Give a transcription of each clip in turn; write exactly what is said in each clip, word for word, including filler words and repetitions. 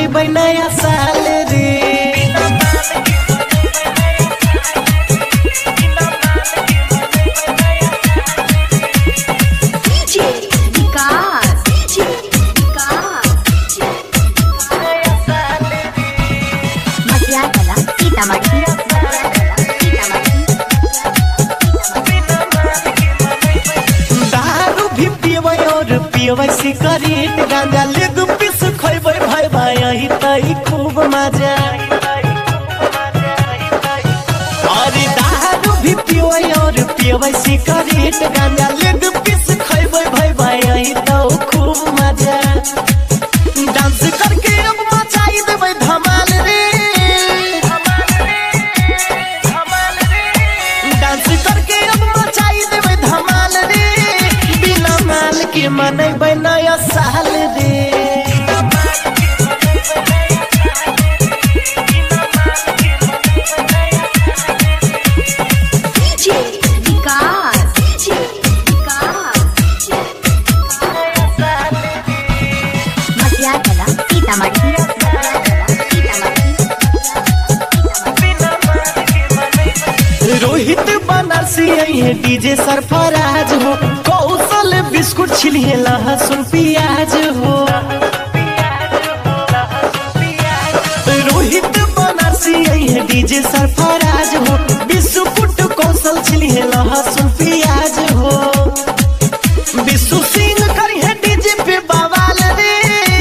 मनैबै नया साल रे। दारू भी पीबै और पीबै सिगरेट गांजा लेग पीस खैबै भाई भाई यही तई खूब मजा। अरे दारू भी पीबै और पीबै सिगरेट गांजा लेग पीस खैबै भाई भाई यही तो खूब मजा। डांस करके अब मचाई देबै धमाल रे। डांस करके अब मचाई देबै धमाल रे। बिना माल के मनैबै नया साल रे। रोहित बनारसी है डीजे सरफराज हो। कौशल बिस्कुट छिलिए लहसुन प्याज हो। रोहित बनारसी है डीजे सरफराज हो। बिस्कुट कौशल छिलिए लहसुन प्याज हो। विशु सिंह करी है डीजे पे बवाल रे।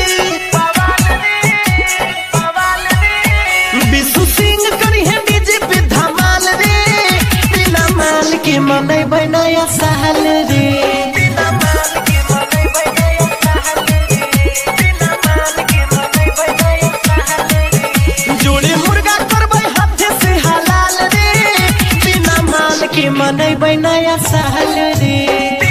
विशु सिंह करी है डीजे पे धमाल रे। बिना माल के मनैबै नया साल रे। जोड़े मुर्गा करबै हाथे से हलाल रे। बिना माल के मनैबै नया साल रे।